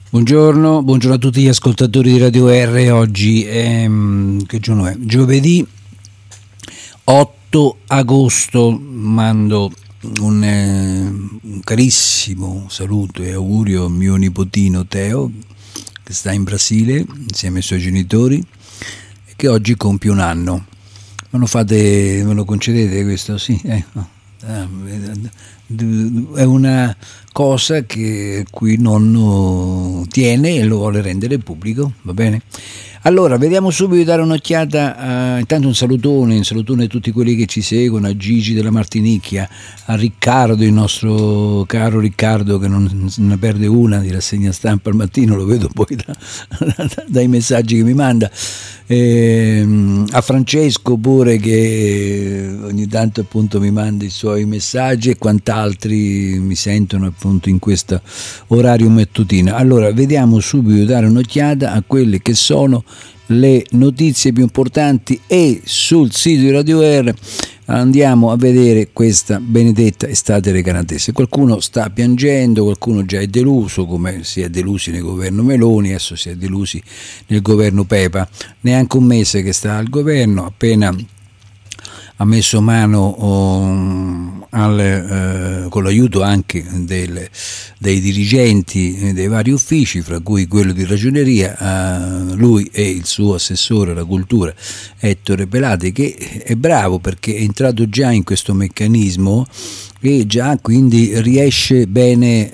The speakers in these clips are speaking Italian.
Buongiorno a tutti gli ascoltatori di Radio R. Oggi è, che giorno è? Giovedì 8 agosto. Mando un carissimo saluto e augurio a mio nipotino Teo, che sta in Brasile insieme ai suoi genitori e che oggi compie un anno. Me lo concedete questo? Sì, è una cosa che qui il nonno tiene e lo vuole rendere pubblico, va bene? Allora, vediamo subito di dare un'occhiata intanto un salutone a tutti quelli che ci seguono, a Gigi della Martinicchia, a Riccardo, il nostro caro Riccardo che non ne perde una di rassegna stampa al mattino, lo vedo poi dai messaggi che mi manda, a Francesco pure che ogni tanto appunto mi manda i suoi messaggi e quant'altri mi sentono appunto in questo orario mattutino. Allora, vediamo subito di dare un'occhiata a quelle che sono le notizie più importanti e sul sito di Radio R andiamo a vedere questa benedetta estate recanatese. Qualcuno sta piangendo, qualcuno già è deluso, come si è delusi nel governo Meloni, adesso si è delusi nel governo Pepa. Neanche un mese che sta al governo, appena ha messo mano con l'aiuto anche dei dirigenti dei vari uffici, fra cui quello di ragioneria, lui e il suo assessore alla cultura Ettore Pelati, che è bravo perché è entrato già in questo meccanismo e già quindi riesce bene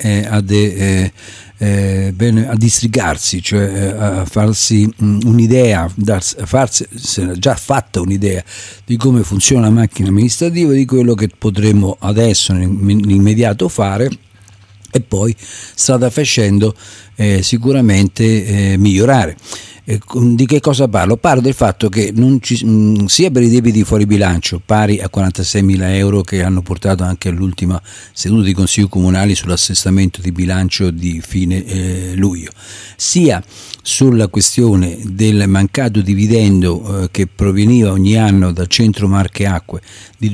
a districarsi, cioè a farsi un'idea, a farsi già fatta un'idea di come funziona la macchina amministrativa, di quello che potremmo adesso nell'immediato fare e poi strada facendo sicuramente migliorare. Di che cosa parlo? Parlo del fatto che sia per i debiti fuori bilancio pari a 46.000 euro che hanno portato anche all'ultima seduta di consiglio comunali sull'assestamento di bilancio di fine luglio, sia sulla questione del mancato dividendo che proveniva ogni anno dal centro Marche Acque di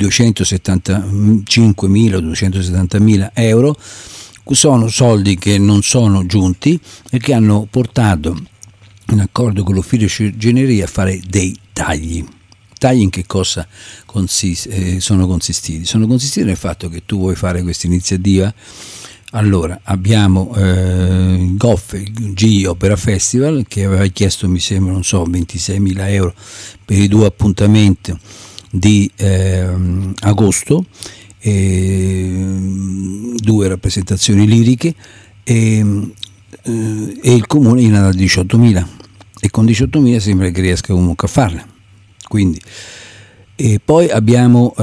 275.000-270.000 euro, sono soldi che non sono giunti e che hanno portato, in accordo con l'ufficio Ragioneria, a fare dei tagli. Tagli in che cosa sono consistiti? Sono consistiti nel fatto che tu vuoi fare questa iniziativa. Allora, abbiamo il GOF, il GI Opera Festival, che aveva chiesto, mi sembra, 26.000 euro per i 2 appuntamenti di agosto, 2 rappresentazioni liriche, e il comune gli ha dato 18.000 e con 18.000 sembra che riesca comunque a farle. Quindi, e poi abbiamo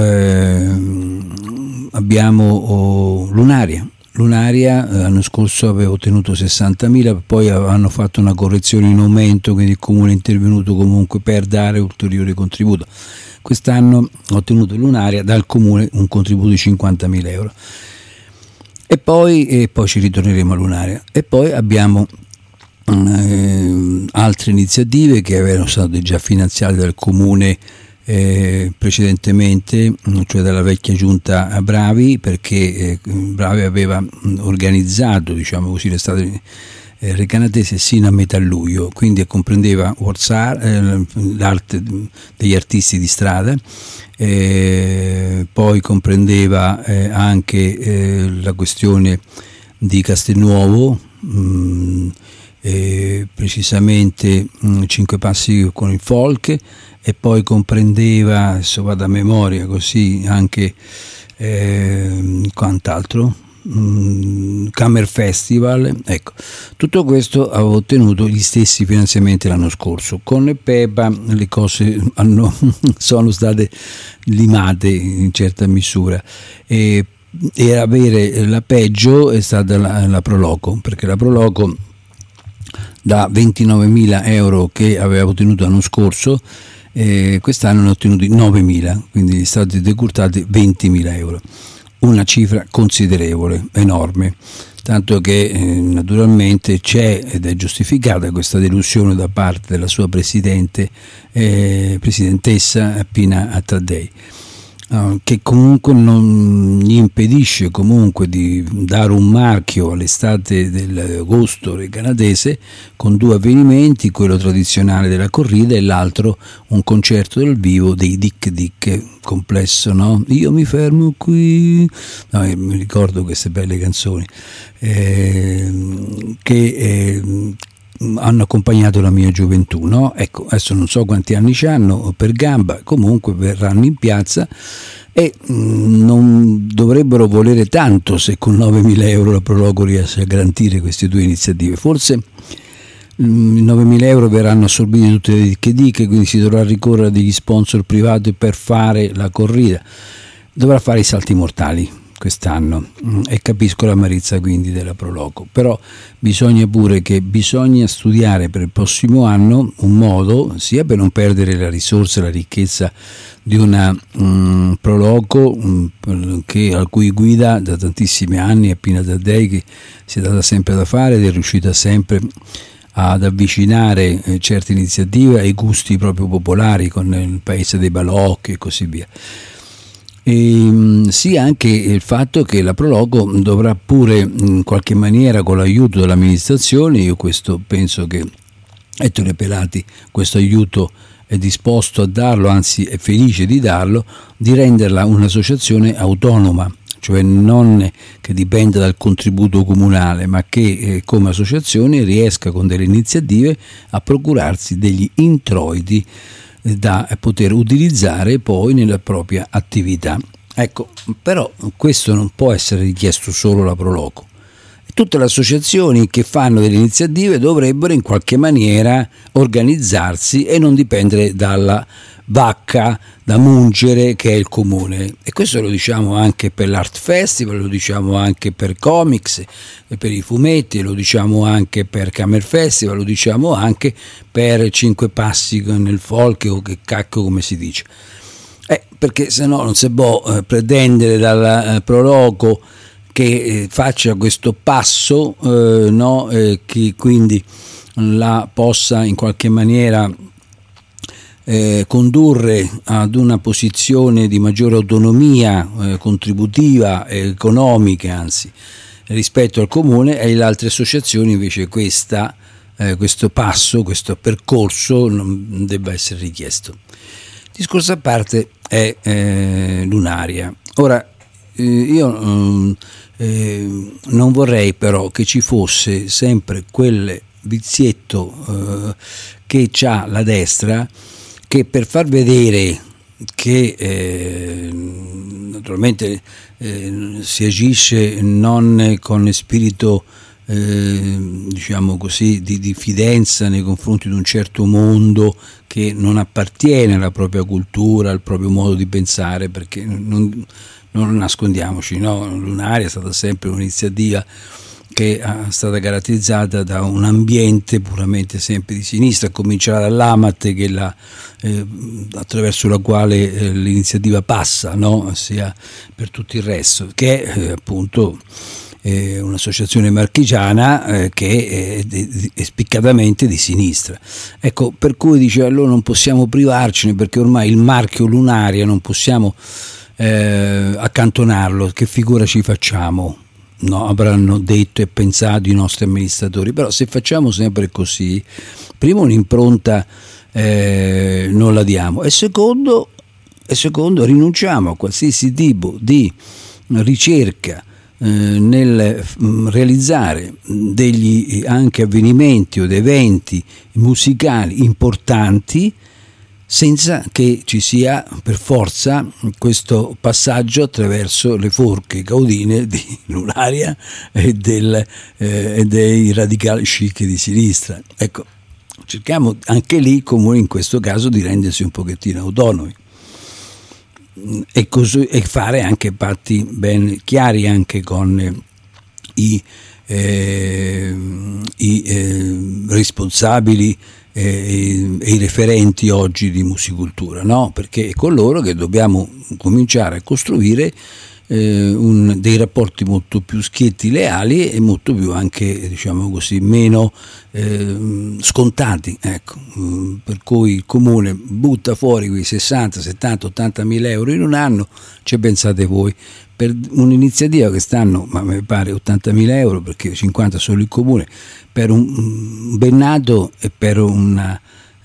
Lunaria. L'anno scorso aveva ottenuto 60.000, poi hanno fatto una correzione in aumento, quindi il comune è intervenuto comunque per dare ulteriore contributo. Quest'anno ha ottenuto Lunaria dal comune un contributo di 50.000 euro. E poi ci ritorneremo a Lunaria. E poi abbiamo altre iniziative che erano state già finanziate dal comune precedentemente, cioè dalla vecchia giunta Bravi, perché Bravi aveva organizzato, diciamo così, l'estate recanatese sino a metà luglio, quindi comprendeva l'arte degli artisti di strada, poi comprendeva anche la questione di Castelnuovo, precisamente 5 passi con il folk, e poi comprendeva, adesso vado a memoria così, anche quant'altro, Camera Festival. Ecco, tutto questo aveva ottenuto gli stessi finanziamenti l'anno scorso. Con Pepa le cose sono state limate in certa misura, e avere la peggio è stata la Proloco, perché la Proloco da 29.000 euro che aveva ottenuto l'anno scorso, quest'anno ne ha ottenuti 9.000, quindi sono stati decurtati 20.000 euro. Una cifra considerevole, enorme, tanto che naturalmente c'è ed è giustificata questa delusione da parte della sua presidentessa Pina Taddei. che comunque non gli impedisce comunque di dare un marchio all'estate dell'agosto canadese con 2 avvenimenti, quello tradizionale della corrida e l'altro un concerto dal vivo dei Dick Dick, complesso, no? Io mi fermo qui, no, mi ricordo queste belle canzoni che hanno accompagnato la mia gioventù, no? Ecco, adesso non so quanti anni hanno per gamba, comunque verranno in piazza e non dovrebbero volere tanto se con 9.000 euro la Prologo riesce a garantire queste 2 iniziative. Forse 9.000 euro verranno assorbiti tutte le diche, quindi si dovrà ricorrere a degli sponsor privati per fare la corrida, dovrà fare i salti mortali quest'anno e capisco l'amarizza quindi della Prologo, però bisogna studiare per il prossimo anno un modo sia per non perdere la risorsa e la ricchezza di una Prologo a cui guida da tantissimi anni è Pina Taddei, che si è data sempre da fare ed è riuscita sempre ad avvicinare certe iniziative ai gusti proprio popolari con il paese dei balocchi e così via. E sì, anche il fatto che la Prologo dovrà pure in qualche maniera, con l'aiuto dell'amministrazione, io questo penso che Ettore Pelati questo aiuto è disposto a darlo, anzi è felice di darlo, di renderla un'associazione autonoma, cioè non che dipenda dal contributo comunale, ma che come associazione riesca con delle iniziative a procurarsi degli introiti da poter utilizzare poi nella propria attività. Ecco, però questo non può essere richiesto solo alla Prologo. Tutte le associazioni che fanno delle iniziative dovrebbero in qualche maniera organizzarsi e non dipendere dalla vacca da mungere che è il comune, e questo lo diciamo anche per l'Art Festival, lo diciamo anche per Comics, per i fumetti, lo diciamo anche per Camel Festival, lo diciamo anche per Cinque Passi nel folk o che cacchio come si dice, perché se no non si può pretendere dal Prologo che faccia questo passo, che quindi la possa in qualche maniera condurre ad una posizione di maggiore autonomia contributiva, economica anzi, rispetto al comune, e le altre associazioni invece questo passo, questo percorso non debba essere richiesto. Discorso a parte è Lunaria. Ora io non vorrei però che ci fosse sempre quel vizietto che c'ha la destra, che per far vedere che naturalmente si agisce non con spirito diciamo così di diffidenza nei confronti di un certo mondo che non appartiene alla propria cultura, al proprio modo di pensare, perché non nascondiamoci, no? Lunaria è stata sempre un'iniziativa che è stata caratterizzata da un ambiente puramente sempre di sinistra, a cominciare dall'Amat, che attraverso la quale l'iniziativa passa, no? Sia per tutto il resto, che è appunto un'associazione marchigiana che è spiccatamente di sinistra. Ecco, per cui dice allora non possiamo privarcene, perché ormai il marchio Lunaria non possiamo accantonarlo, che figura ci facciamo? No, avranno detto e pensato i nostri amministratori. Però se facciamo sempre così, primo un'impronta non la diamo, e secondo rinunciamo a qualsiasi tipo di ricerca nel realizzare degli anche avvenimenti o eventi musicali importanti, senza che ci sia per forza questo passaggio attraverso le forche caudine di Lunaria e dei radicali chic di sinistra. Ecco, cerchiamo anche lì, come in questo caso, di rendersi un pochettino autonomi e fare anche patti ben chiari anche con i responsabili e i referenti oggi di musicultura, no? Perché è con loro che dobbiamo cominciare a costruire dei rapporti molto più schietti, leali e molto più anche, diciamo così, meno scontati, ecco. Per cui il comune butta fuori quei 60, 70, 80 mila euro in un anno, ci pensate voi, per un'iniziativa che stanno, ma mi pare 80 mila euro, perché 50 solo il comune, per un bennato e per una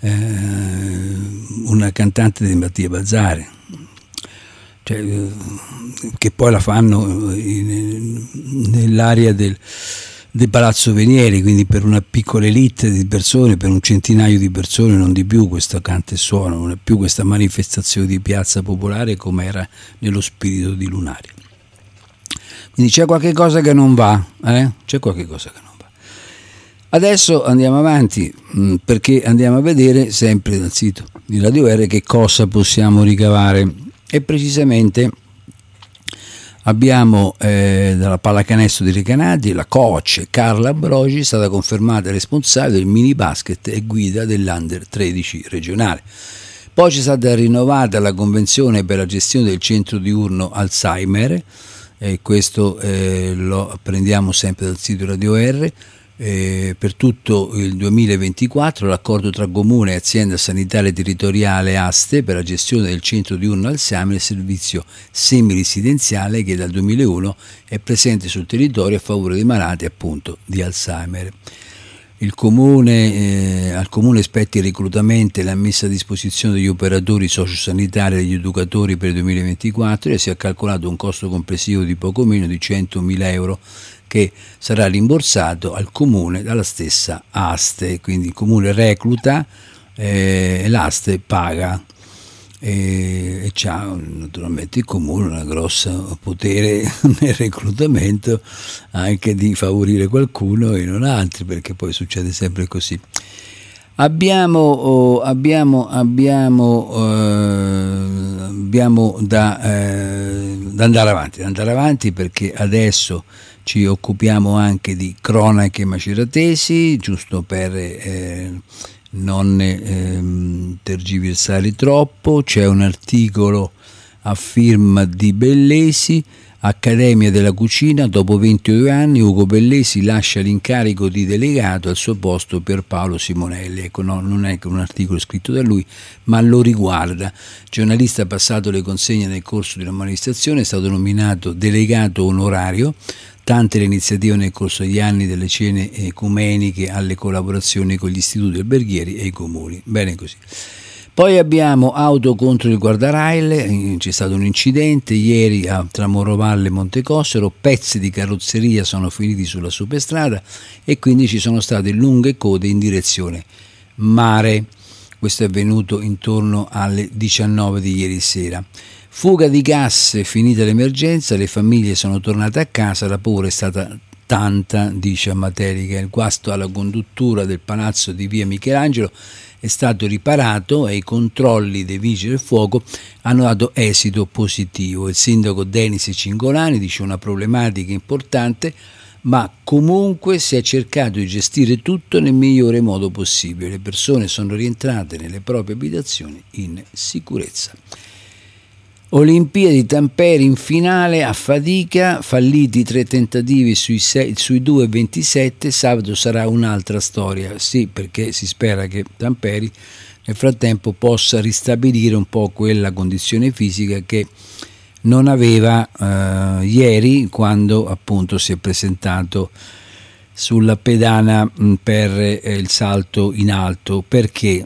cantante di Mattia Bazzare, cioè, che poi la fanno nell'area del Palazzo Venieri, quindi per una piccola elite di persone, per un centinaio di persone, non di più. Questo canta e suono, non è più questa manifestazione di piazza popolare come era nello spirito di Lunaria. Quindi c'è qualche cosa che non va, c'è qualche cosa che non va. Adesso andiamo avanti, perché andiamo a vedere sempre dal sito di Radio R che cosa possiamo ricavare, e precisamente abbiamo dalla pallacanestro di Recanati la coach Carla Brogi, è stata confermata responsabile del mini basket e guida dell'Under 13 regionale. Poi c'è stata rinnovata la convenzione per la gestione del centro diurno Alzheimer, e questo lo apprendiamo sempre dal sito Radio R. Per tutto il 2024 l'accordo tra Comune e Azienda Sanitaria Territoriale Aste per la gestione del centro diurno Alzheimer, servizio semiresidenziale che dal 2001 è presente sul territorio a favore dei malati appunto di Alzheimer. Il comune, al Comune spetti il reclutamento e la messa a disposizione degli operatori sociosanitari e degli educatori per il 2024 e si è calcolato un costo complessivo di poco meno di 100.000 euro che sarà rimborsato al Comune dalla stessa Aste. Quindi il Comune recluta e l'Aste paga, e c'ha naturalmente il Comune un grosso potere nel reclutamento, anche di favorire qualcuno e non altri, perché poi succede sempre così. Abbiamo da andare avanti, perché adesso ci occupiamo anche di cronache maceratesi, giusto per non tergiversare troppo. C'è un articolo a firma di Bellesi, Accademia della Cucina, dopo 22 anni Ugo Bellesi lascia l'incarico di delegato, al suo posto Pierpaolo Simonelli. Ecco, no, non è un articolo scritto da lui, ma lo riguarda. Giornalista passato le consegne nel corso di una manifestazione, è stato nominato delegato onorario, tante le iniziative nel corso degli anni, delle cene ecumeniche alle collaborazioni con gli istituti alberghieri e i comuni. Bene così. Poi abbiamo auto contro il guardrail, c'è stato un incidente ieri tra Morovalle e Montecossero, pezzi di carrozzeria sono finiti sulla superstrada e quindi ci sono state lunghe code in direzione mare. Questo è avvenuto intorno alle 19 di ieri sera. Fuga di gas, finita l'emergenza, le famiglie sono tornate a casa, la paura è stata tanta, dice Amaterica. Il guasto alla conduttura del palazzo di via Michelangelo è stato riparato e i controlli dei vigili del fuoco hanno dato esito positivo. Il sindaco Denis Cingolani dice una problematica importante, ma comunque si è cercato di gestire tutto nel migliore modo possibile. Le persone sono rientrate nelle proprie abitazioni in sicurezza. Olimpiadi Tampere in finale a fatica, falliti 3 tentativi sui 2,27, sabato sarà un'altra storia. Sì, perché si spera che Tamperi nel frattempo possa ristabilire un po' quella condizione fisica che non aveva ieri, quando appunto si è presentato sulla pedana per il salto in alto. Perché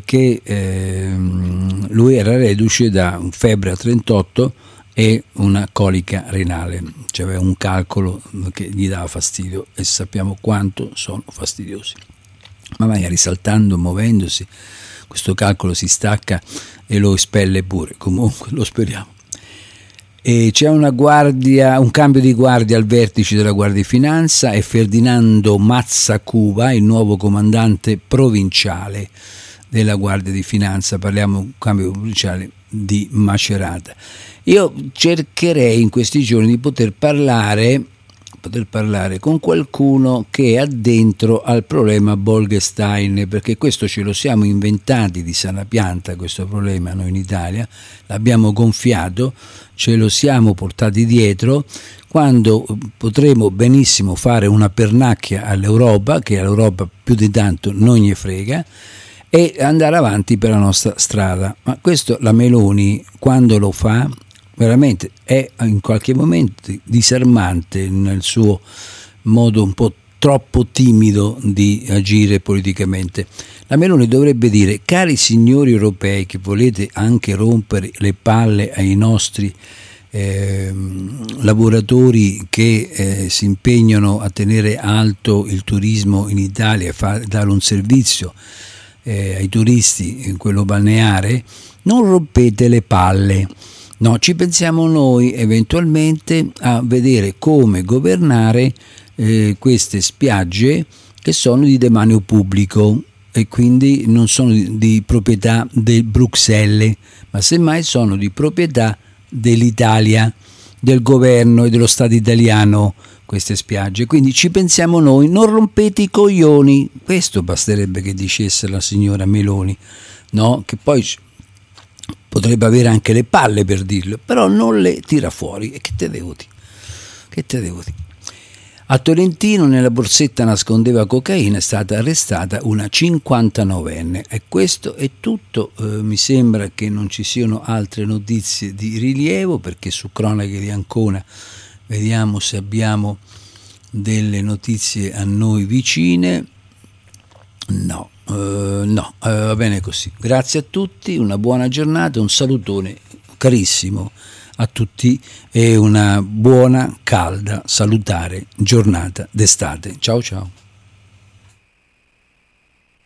lui era reduce da un febbre a 38 e una colica renale, cioè aveva un calcolo che gli dava fastidio e sappiamo quanto sono fastidiosi, ma magari saltando, muovendosi, questo calcolo si stacca e lo espelle pure. Comunque lo speriamo. E c'è un cambio di guardia al vertice della Guardia di Finanza, e Ferdinando Mazzacuva il nuovo comandante provinciale della Guardia di Finanza. Parliamo di un cambio provinciale di Macerata. Io cercherei in questi giorni di poter parlare poter parlare con qualcuno che ha dentro al problema Bolkestein, perché questo ce lo siamo inventati di sana pianta, questo problema noi in Italia, l'abbiamo gonfiato, ce lo siamo portati dietro, quando potremo benissimo fare una pernacchia all'Europa, che all'Europa più di tanto non gli frega, e andare avanti per la nostra strada. Ma questo la Meloni, quando lo fa, veramente è in qualche momento disarmante nel suo modo un po' troppo timido di agire politicamente. La Meloni dovrebbe dire: cari signori europei che volete anche rompere le palle ai nostri lavoratori che si impegnano a tenere alto il turismo in Italia e dare un servizio ai turisti in quello balneare, non rompete le palle. No, ci pensiamo noi eventualmente a vedere come governare queste spiagge che sono di demanio pubblico e quindi non sono di proprietà del Bruxelles, ma semmai sono di proprietà dell'Italia, del governo e dello Stato italiano, queste spiagge. Quindi ci pensiamo noi, non rompete i coglioni. Questo basterebbe che dicesse la signora Meloni, no? Che poi potrebbe avere anche le palle per dirlo, però non le tira fuori. E che te devo dire? A Tolentino nella borsetta nascondeva cocaina, è stata arrestata una 59enne. E questo è tutto. Mi sembra che non ci siano altre notizie di rilievo, perché su Cronache di Ancona vediamo se abbiamo delle notizie a noi vicine. No, va bene così. Grazie a tutti, una buona giornata, un salutone carissimo a tutti e una buona, calda, salutare giornata d'estate. Ciao ciao.